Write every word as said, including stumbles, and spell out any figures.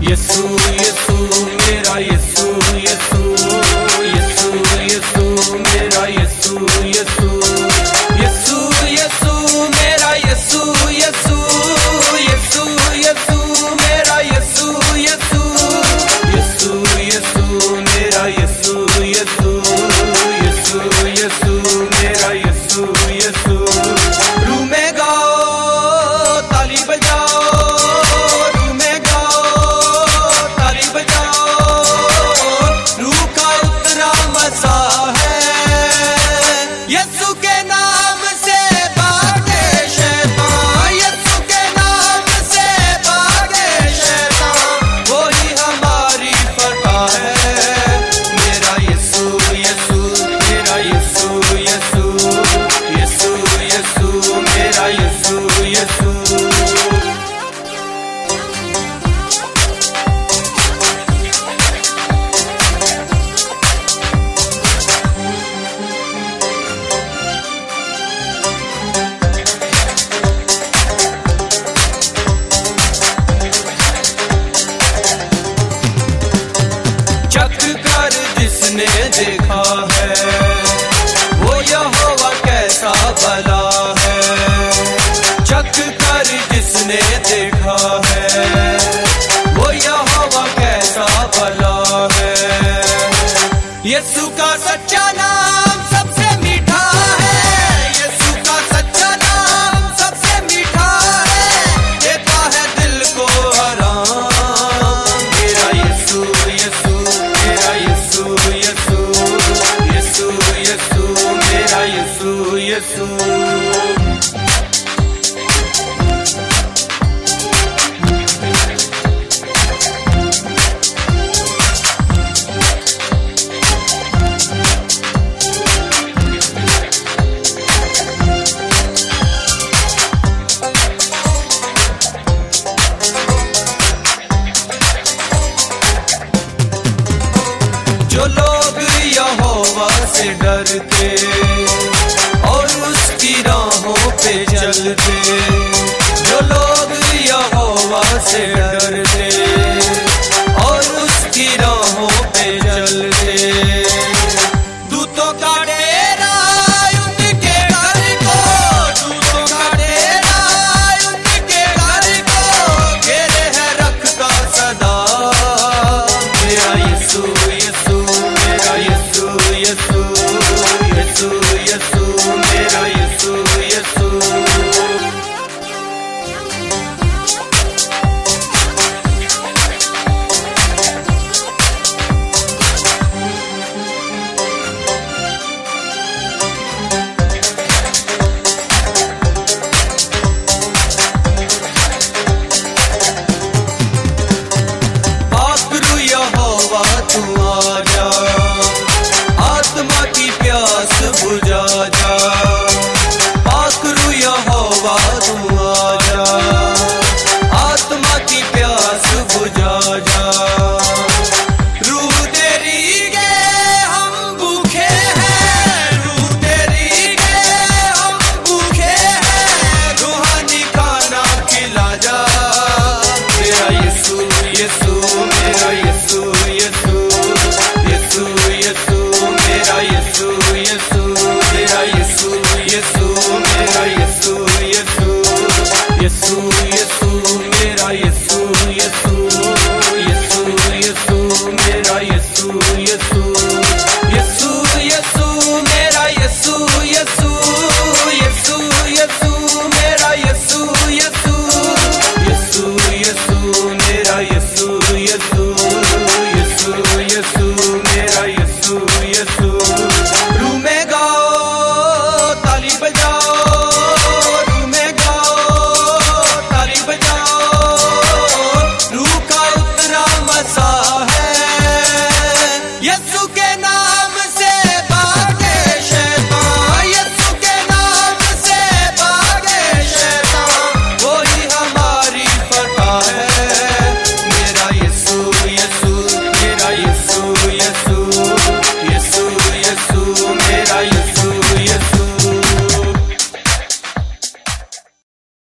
यीशु यीशु मेरा यीशु यीशु यीशु यीशु मेरा यीशु यीशु यीशु यीशु मेरा यीशु यीशु यीशु यीशु मेरा यीशु यीशु यीशु यीशु मेरा यीशु यीशु यीशु यीशु मेरा यीशु यीशु। रूह में गाओ ताली बजाओ, रूह में गाओ ताली बजाओ, रूह का उतरा मजा है। यीशु के नाम से भागे शैतान, यीशु के नाम से भागे शैतान, वही हमारी फतह है। मेरा यीशु यीशु मेरा यीशु यीशु यीशु यीशु मेरा यीशु यीशु। चख कर जिसने देखा है, वो यहोवा कैसा भला है। चख कर जिसने देखा है, वो यहोवा कैसा भला है। यीशु का सच्चा नाम सबसे मीठा है, यीशु का सच्चा नाम सबसे मीठा है, देता है दिल को आराम। मेरा यीशु यीशु मेरा यीशु यीशु यीशु यीशु मेरा यीशु यीशु। जो लोग यहोवा से डरते और उसकी राहों पे चलते, जो लोग